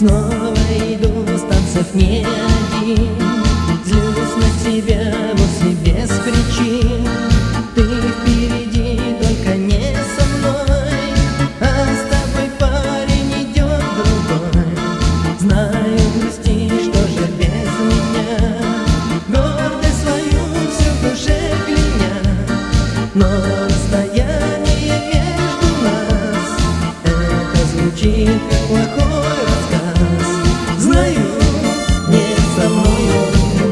Снова иду с танцев не один, злюсь на тебя вовсе без причин. Ты впереди, только не со мной, а с тобой, парень, идет другой. Знаю, грустишь тоже без меня, гордость свою всю в душе кляня, но расстояние между нас, это звучит как плохой рассказ. Знаю, не со мною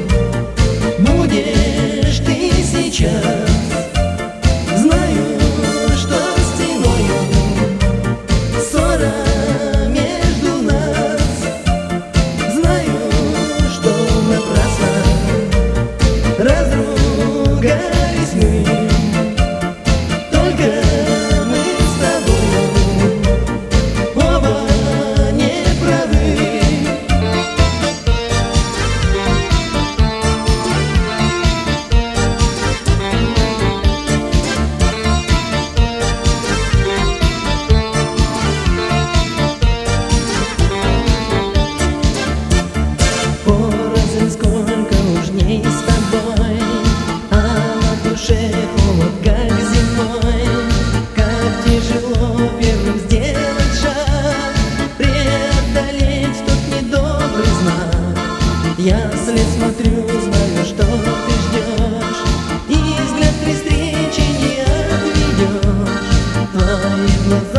будешь ты сейчас. Знаю, что стеною ссора между нас. Знаю, что напрасно разругались мы. Только мы с тобою оба не правы. Порознь сколько уж дней с тобой, а на душе холод, как зимой. Как тяжело первым сделать шаг, преодолеть тот недобрый знак. Я вслед смотрю, знаю, что ты ждешь, и взгляд при встрече не отведешь. Твои глаза